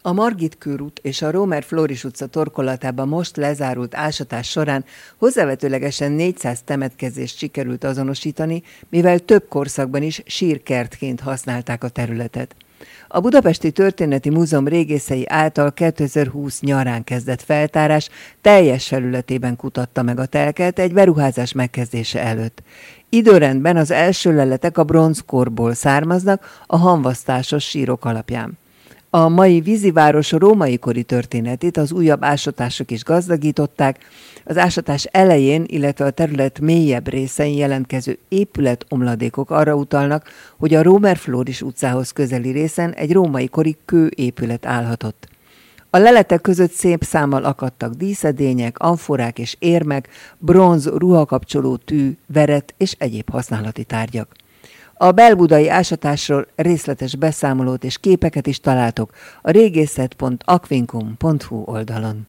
A Margit körút és a Rómer Flóris utca torkolatában most lezárult ásatás során hozzávetőlegesen 400 temetkezést sikerült azonosítani, mivel több korszakban is sírkertként használták a területet. A Budapesti Történeti Múzeum régészei által 2020 nyarán kezdett feltárás teljes felületében kutatta meg a telket egy beruházás megkezdése előtt. Időrendben az első leletek a bronzkorból származnak a hamvasztásos sírok alapján. A mai víziváros római kori történetét az újabb ásatások is gazdagították. Az ásatás elején, illetve a terület mélyebb részein jelentkező épületomladékok arra utalnak, hogy a Rómer Flóris utcához közeli részen egy római kori kőépület állhatott. A leletek között szép számmal akadtak díszedények, amforák és érmek, bronz, ruhakapcsoló tű, veret és egyéb használati tárgyak. A belbudai ásatásról részletes beszámolót és képeket is találtok a régészet.aquincum.hu oldalon.